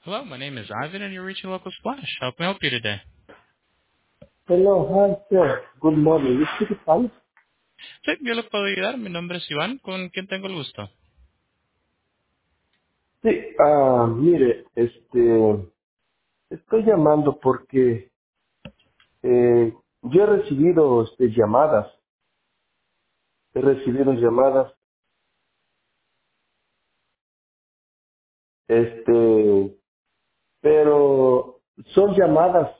Hello, my name is Ivan and you're reaching Local Splash. How can I help you today? Hello, hi, sir. Good morning. You speak Spanish? Sí, yo le puedo ayudar. Mi nombre es Iván. ¿Con quién tengo el gusto? Sí, mire, estoy llamando porque yo he recibido llamadas, este, pero son llamadas,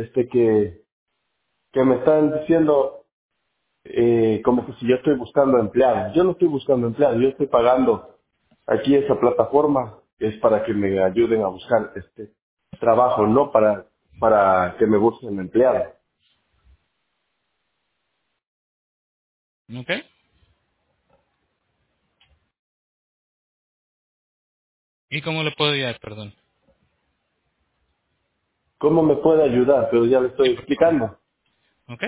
que me están diciendo como que si yo estoy buscando empleados. Yo no estoy buscando empleados, yo estoy pagando aquí esa plataforma que es para que me ayuden a buscar trabajo, no para que me busquen empleados. Ok. ¿Y cómo le puedo ayudar, perdón? ¿Cómo me puede ayudar? Pero ya le Sí, estoy por favor. explicando. Ok.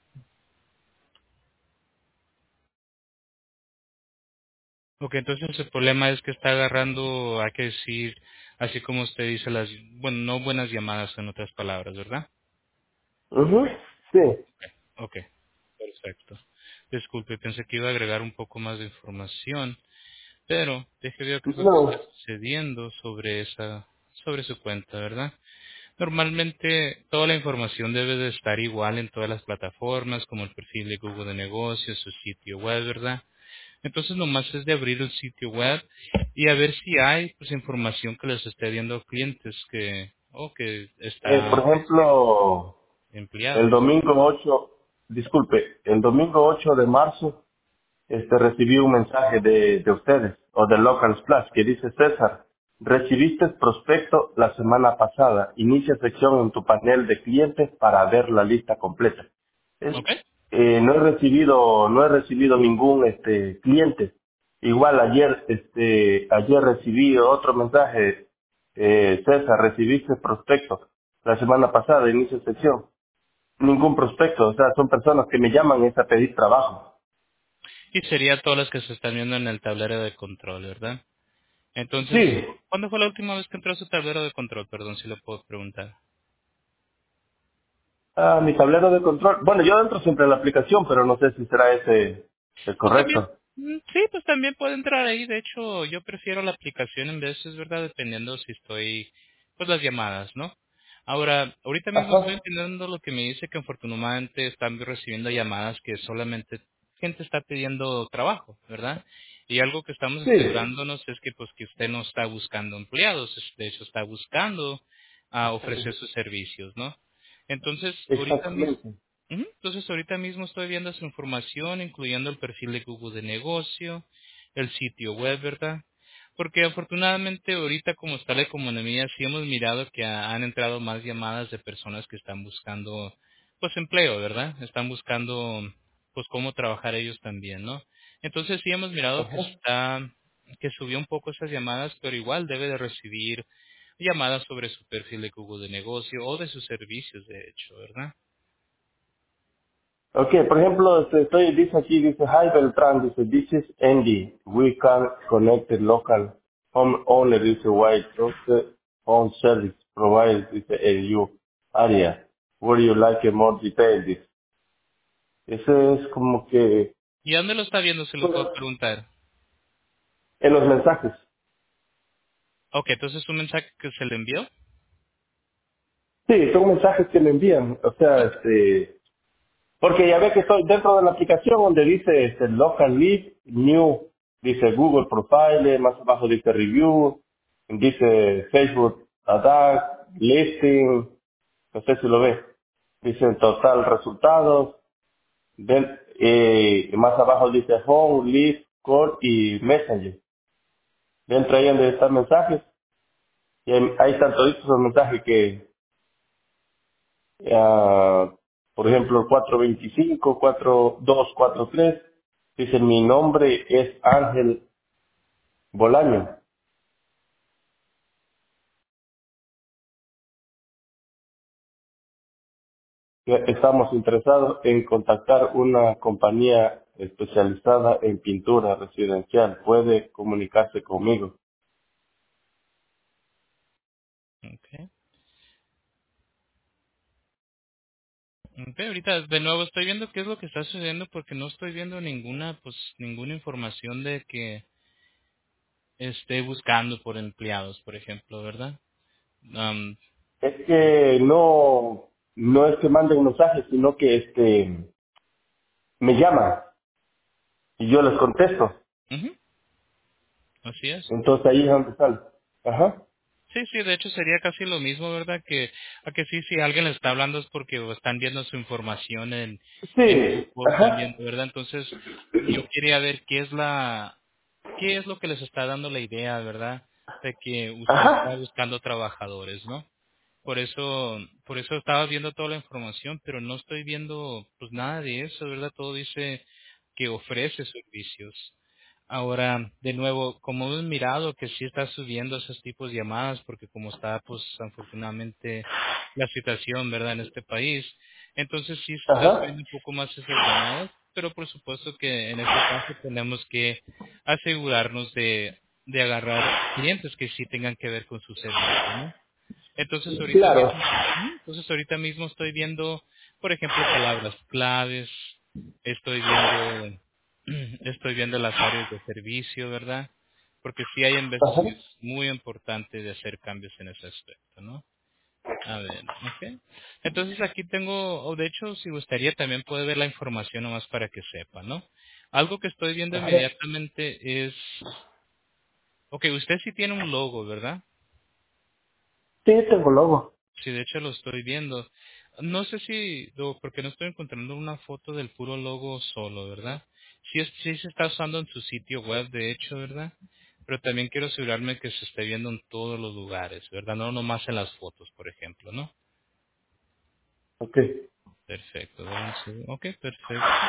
Ok, entonces el problema es que está agarrando, hay que decir, así como usted dice, bueno, no buenas llamadas en otras palabras, ¿verdad? Ujú. Sí. Ok, perfecto. Disculpe, pensé que iba a agregar un poco más de información, pero deje ver qué es lo que está No. sucediendo sobre su cuenta, ¿verdad? Normalmente toda la información debe de estar igual en todas las plataformas, como el perfil de Google de negocios, su sitio web, ¿verdad? Entonces nomás es de abrir el sitio web y a ver si hay pues información que les esté viendo clientes que Por está ejemplo, el empleados. domingo 8, disculpe, el domingo 8 de marzo recibí un mensaje de ustedes o de Local Splash que dice: César, recibiste el prospecto la semana pasada. Inicia sección en tu panel de clientes para ver la lista completa. Es- ¿Ok? no he recibido ningún cliente. Igual ayer recibí otro mensaje: César, recibiste el prospecto la semana pasada. Inicia sección. Ningún prospecto, o sea, son personas que me llaman es a pedir trabajo. Y sería todas las que se están viendo en el tablero de control, ¿verdad? Entonces, Sí. ¿cuándo fue la última vez que entró a su tablero de control? Perdón si le puedo preguntar. Mi tablero de control. Bueno, yo entro siempre en la aplicación, pero no sé si será ese el Pues también, correcto. sí, pues también puede entrar ahí. De hecho, yo prefiero la aplicación en veces, ¿verdad? Dependiendo si estoy, pues las llamadas, ¿no? Ahora, ahorita mismo estoy Ajá. entendiendo lo que me dice que afortunadamente están recibiendo llamadas que solamente gente está pidiendo trabajo, ¿verdad? Y algo que estamos Sí, asegurándonos es que pues que usted no está buscando empleados, de hecho está buscando ofrecer sus servicios, ¿no? Entonces, ahorita mismo exactamente. Ujú. Entonces ahorita mismo estoy viendo su información, incluyendo el perfil de Google de negocio, el sitio web, ¿verdad? Porque afortunadamente ahorita como está la economía, sí hemos mirado que han entrado más llamadas de personas que están buscando, pues empleo, ¿verdad? Están buscando, pues cómo trabajar ellos también, ¿no? Entonces sí hemos mirado Ajá. que subió un poco esas llamadas, pero igual debe de recibir llamadas sobre su perfil de Google de negocio o de sus servicios, de hecho, ¿verdad? Ok, por ejemplo, dice aquí, dice: Hi Beltrán, dice: This is Andy. We can connect the local homeowner, dice: White trusted home service provider, dice: in you area. Would you like a more detail, dice. Ese es como que, ¿Y dónde lo está viendo? Se lo puedo bueno, preguntar. en los mensajes. Ok, entonces un mensaje que se le envió. Sí, son mensajes que me envían, o sea, porque ya ve que estoy dentro de la aplicación donde dice Local Lead, New, dice Google Profile, más abajo dice Review, dice Facebook Attack, Listing, no sé si lo ve, dice total resultados, más abajo dice Home, Lead, Call y Messenger. Dentro ahí donde están mensajes, y ahí están todos esos mensajes que Ah, por ejemplo, 425, 4243, dice: mi nombre es Ángel Bolaño. Estamos interesados en contactar una compañía especializada en pintura residencial. Puede comunicarse conmigo. Okay. Okay, ahorita de nuevo estoy viendo qué es lo que está sucediendo porque no estoy viendo ninguna información de que esté buscando por empleados, por ejemplo, ¿verdad? Am, Es que no es que mande un mensaje, sino que me llaman y yo les contesto. Ujú, así es. Entonces ahí es donde sale. Ajá. Sí, sí, de hecho sería casi lo mismo, ¿verdad? A que sí, si alguien le está hablando es porque o están viendo su información en Sí, o están ajá, viendo, ¿verdad? Entonces, yo quería ver qué es lo que les está dando la idea, ¿verdad? De que usted está ajá, buscando trabajadores, ¿no? Por eso estaba viendo toda la información, pero no estoy viendo pues nada de eso, ¿verdad? Todo dice que ofrece servicios. Ahora, de nuevo, como hemos mirado que sí está subiendo esos tipos de llamadas, porque como está, pues, afortunadamente la situación, ¿verdad?, en este país, entonces sí se está ajá, subiendo un poco más esas llamadas, pero por supuesto que en este caso tenemos que asegurarnos de agarrar clientes que sí tengan que ver con su servicio, ¿no? claro, Entonces ahorita mismo estoy viendo, por ejemplo, palabras claves, estoy viendo, estoy viendo las áreas de servicio, ¿verdad? Porque sí hay en veces que ajá, es muy importante de hacer cambios en ese aspecto, ¿no? A ver, ¿ok? Entonces aquí tengo, o de hecho, si gustaría también puede ver la información nomás para que sepa, ¿no? Algo que estoy viendo ajá. inmediatamente es, ok, usted sí tiene un logo, ¿verdad? Sí, tengo logo. Sí, de hecho lo estoy viendo. No sé si, porque no estoy encontrando una foto del puro logo solo, ¿verdad? Sí, sí se está usando en su sitio web, de hecho, ¿verdad? Pero también quiero asegurarme que se esté viendo en todos los lugares, ¿verdad? No nomás en las fotos, por ejemplo, ¿no? Ok. Perfecto, dame un segundo. Ok, perfecto.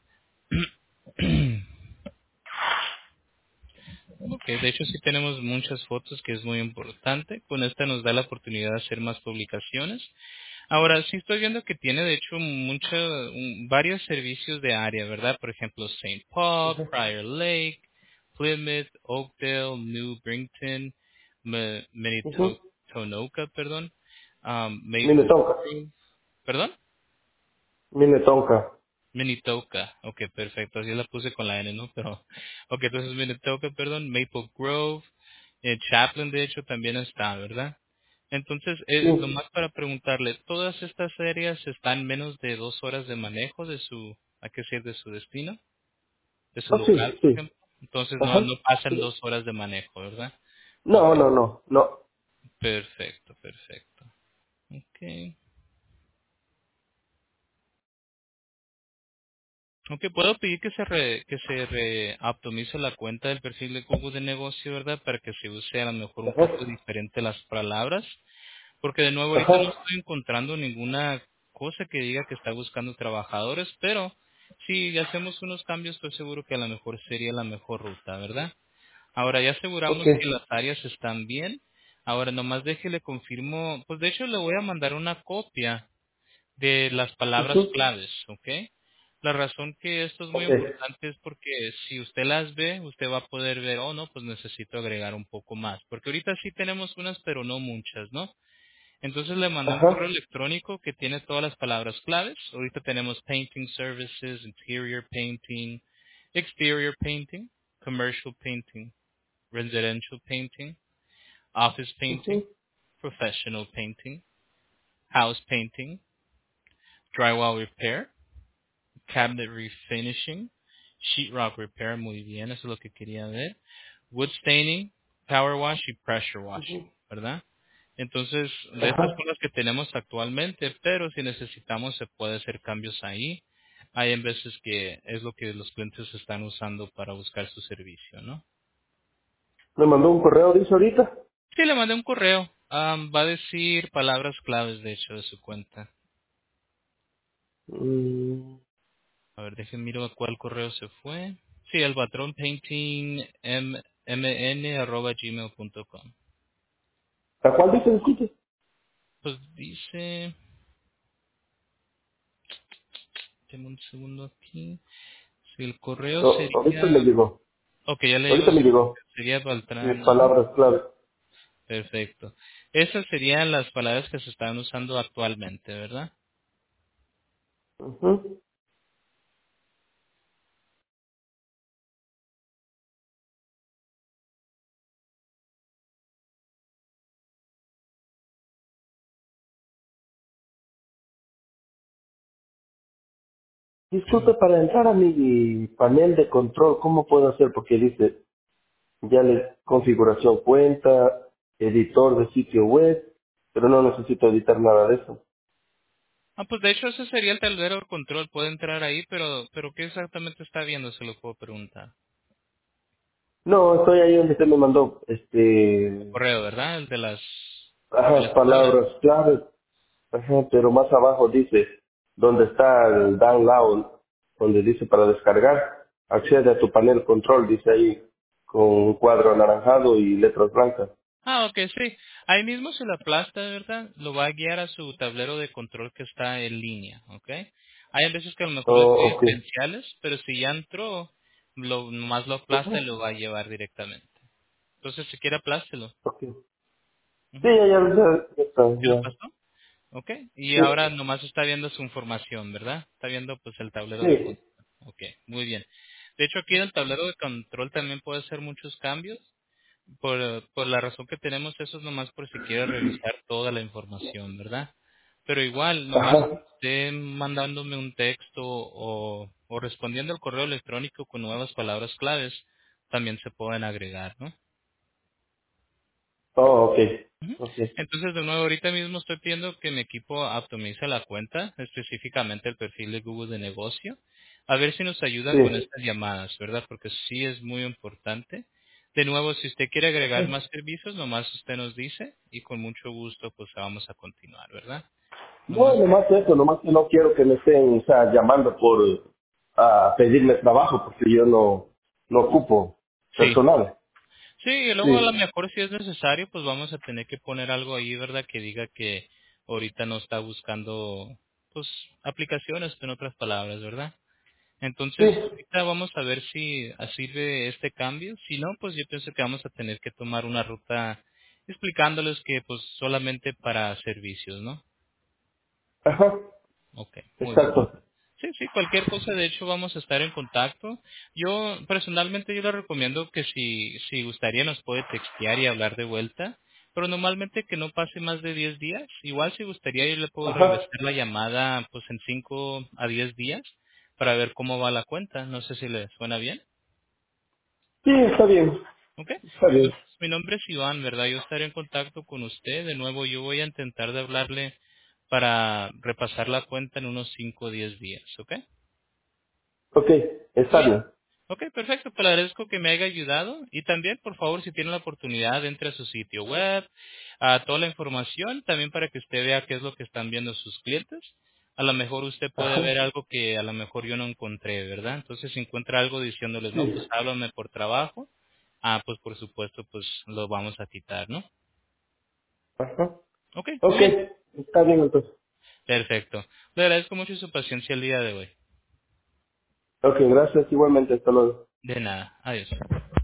Ok, de hecho sí tenemos muchas fotos, que es muy importante. Con esta nos da la oportunidad de hacer más publicaciones. Ahora, sí estoy viendo que tiene, de hecho, varios servicios de área, ¿verdad? Por ejemplo, Saint Paul, Ajá. Prior Lake, Plymouth, Oakdale, New Brington, Ujú. Minnetonka, perdón, Maple Minnetonka. Grove, ¿perdón? Minnetonka. Minnetonka, ok, perfecto, así la puse con la N, ¿no? Pero, ok, entonces Minnetonka, perdón, Maple Grove, Chaplin, de hecho, también está, ¿verdad? Entonces, Sí. nomás para preguntarle, ¿todas estas áreas están menos de 2 horas de manejo hay que decir, de su destino, de su Oh, sí, local, por sí. ejemplo? Entonces, Ajá. no pasan Sí. 2 horas de manejo, ¿verdad? Ok, No. perfecto, perfecto. Ok. Aunque puedo pedir que se reoptimice la cuenta del perfil de Google de negocio, ¿verdad? Para que se use a lo mejor un Ajá. poco diferente las palabras. Porque de nuevo ahorita no Ajá. estoy encontrando ninguna cosa que diga que está buscando trabajadores, pero si hacemos unos cambios estoy seguro que a lo mejor sería la mejor ruta, ¿verdad? Ahora ya Ok. aseguramos que las áreas están bien. Ahora nomás déjele confirmo, pues de hecho le voy a mandar una copia de las palabras Ujú. claves, ¿ok? La razón que esto es muy Ok. importante es porque si usted las ve, usted va a poder ver, oh no, pues necesito agregar un poco más, porque ahorita sí tenemos unas, pero no muchas, ¿no? Entonces le mandé un correo Ajá. electrónico que tiene todas las palabras claves. Ahorita tenemos painting services, interior painting, exterior painting, commercial painting, residential painting, office painting, Ujú. professional painting, house painting, drywall repair, cabinet refinishing, sheetrock repair, muy bien, eso es lo que quería ver, wood staining, power wash y pressure washing, Ujú. ¿verdad? Entonces, de estas Ajá. son las que tenemos actualmente, pero si necesitamos se puede hacer cambios ahí. Hay en veces que es lo que los clientes están usando para buscar su servicio, ¿no? Me mandó un correo, dice ahorita. Sí, le mandé un correo. Va a decir palabras claves, de hecho, de su cuenta. Mm, A ver, déjenme miro a cuál correo se fue. Sí, el patrón painting mn@gmail.com. ¿A cuál dice? Disculpe. Pues dice, tengo un segundo aquí. Si el correo No, ahorita sería, me llegó. ok, ya le digo, Ahorita me llegó. sería Beltrán. Palabras clave. Perfecto. Esas serían las palabras que se están usando actualmente, ¿verdad? Ujú. Disculpe, para entrar a mi panel de control, ¿cómo puedo hacer? Porque dice, ya le configuración cuenta, editor de sitio web, pero no necesito editar nada de eso. Pues de hecho ese sería el tablero de control, puede entrar ahí, pero ¿qué exactamente está viendo? Se lo puedo preguntar. No, estoy ahí donde usted me mandó, El correo, ¿verdad? El de las ajá, palabras. palabras claves, ajá, pero más abajo dice, donde está el download, donde dice para descargar, accede a tu panel control, dice ahí, con un cuadro anaranjado y letras blancas. Ok, sí. Ahí mismo se lo aplasta, ¿verdad? Lo va a guiar a su tablero de control que está en línea, ¿ok? Hay veces que a lo mejor le Oh, pide ok. credenciales, pero si ya entró, nomás lo aplasta y Ajá, lo va a llevar directamente. Entonces, si quiere, aplástelo. ok. Sí, Ujú. ya está, ¿Sí lo ya. pasó? Ok. Y Sí, ahora nomás está viendo su información, ¿verdad? Está viendo pues el tablero de sí. control. Ok, muy bien. De hecho, aquí en el tablero de control también puede hacer muchos cambios. Por la razón que tenemos eso es nomás por si quiere revisar toda la información, ¿verdad? Pero igual, nomás Ajá. esté mandándome un texto o respondiendo al correo electrónico con nuevas palabras claves, también se pueden agregar, ¿no? Oh, ok. Ujú. Ok. Entonces, de nuevo, ahorita mismo estoy pidiendo que mi equipo optimice la cuenta, específicamente el perfil de Google de negocio, a ver si nos ayuda con Sí. estas llamadas, ¿verdad? Porque sí es muy importante. De nuevo, si usted quiere agregar más servicios, nomás usted nos dice y con mucho gusto pues vamos a continuar, ¿verdad? No, Nomás, nomás eso, nomás que no quiero que me estén, o sea, llamando por a pedirme trabajo porque yo no ocupo sí. personal. Sí, y luego a lo Sí. mejor si es necesario, pues vamos a tener que poner algo ahí, ¿verdad? Que diga que ahorita no está buscando, pues, aplicaciones, en otras palabras, ¿verdad? Entonces, Sí. ahorita vamos a ver si sirve este cambio. Si no, pues yo pienso que vamos a tener que tomar una ruta explicándoles que, pues, solamente para servicios, ¿no? Ajá. Ok, muy bien. Exacto. Sí, sí, cualquier cosa, de hecho, vamos a estar en contacto. Yo, personalmente, yo le recomiendo que si gustaría nos puede textear y hablar de vuelta, pero normalmente que no pase más de 10 días. Igual si gustaría yo le puedo Ajá. regresar la llamada pues en 5 a 10 días para ver cómo va la cuenta. No sé si le suena bien. Sí, está bien. ¿Ok? Está bien. Entonces, mi nombre es Iván, ¿verdad? Yo estaré en contacto con usted. De nuevo, yo voy a intentar de hablarle para repasar la cuenta en unos 5 o 10 días, ¿ok? Ok, Muy está bien. bien. Ok, perfecto. Te le agradezco que me haya ayudado. Y también, por favor, si tiene la oportunidad, entre a su sitio web, a toda la información, también para que usted vea qué es lo que están viendo sus clientes. A lo mejor usted puede Ajá. ver algo que a lo mejor yo no encontré, ¿verdad? Entonces, si encuentra algo diciéndoles, no, pues Sí. háblame por trabajo, pues por supuesto, pues lo vamos a quitar, ¿no? Ajá. Ok, muy Ok, bien. está bien entonces. Perfecto. Le agradezco mucho su paciencia el día de hoy. Ok, gracias igualmente. Hasta luego. De nada. Adiós.